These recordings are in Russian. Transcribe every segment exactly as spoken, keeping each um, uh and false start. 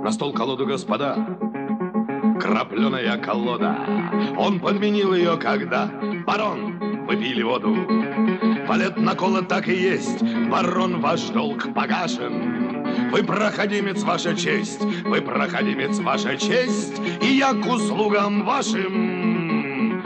На стол колоду, господа, крапленая колода. Он подменил ее, когда барон, вы пили воду. Валет на коло так и есть, барон, ваш долг погашен. Вы проходимец, ваша честь, вы проходимец, ваша честь, и я к услугам вашим.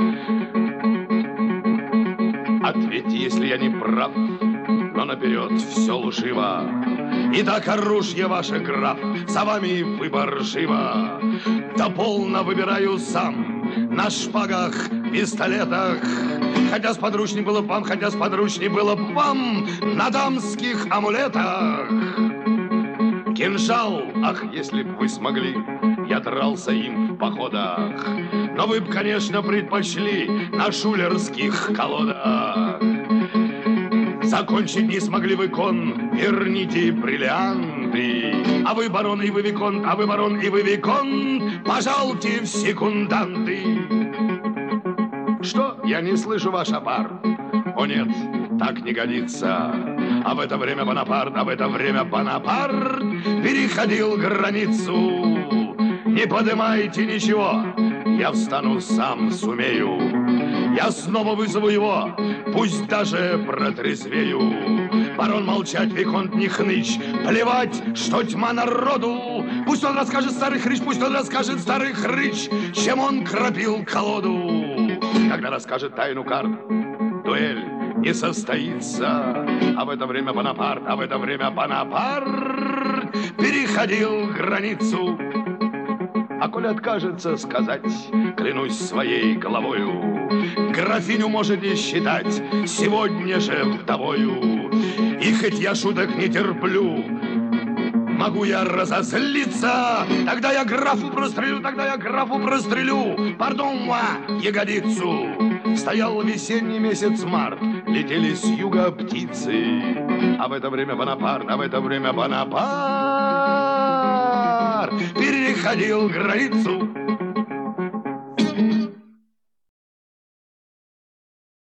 Ответьте, если я не прав, но наперед все лживо. Итак, оружие ваше, граф, за вами выбор живо. Да полно выбираю сам, на шпагах, пистолетах. Хотя сподручней было б вам, хотя сподручней было б вам на дамских амулетах. Кинжал, ах, если б вы смогли, я дрался им в походах. Но вы б, конечно, предпочли на шулерских колодах. Закончить не смогли вы кон, верните бриллианты. А вы барон и вы виконт, а вы барон и вы виконт, пожалуйте в секунданты. Что? Я не слышу ваш аппарат. О нет, так не годится. А в это время Бонапарт, а в это время Бонапарт переходил границу. Не поднимайте ничего, я встану сам сумею. Я снова вызову его, пусть даже протрезвею. Барон молчать, виконт не хнычь, плевать, что тьма народу. Пусть он расскажет старый хрыч, пусть он расскажет старый хрыч, чем он кропил колоду. Когда расскажет тайну карт, дуэль не состоится. А в это время Бонапарт, а в это время Бонапарт переходил границу. А коли откажется сказать, клянусь своей головою, графиню можете считать сегодня же вдовою. И хоть я шуток не терплю, могу я разозлиться, тогда я графу прострелю, тогда я графу прострелю, пардон, ма, ягодицу. Стоял весенний месяц март, летели с юга птицы, а в это время Бонапарт, а в это время Бонапарт переходил границу.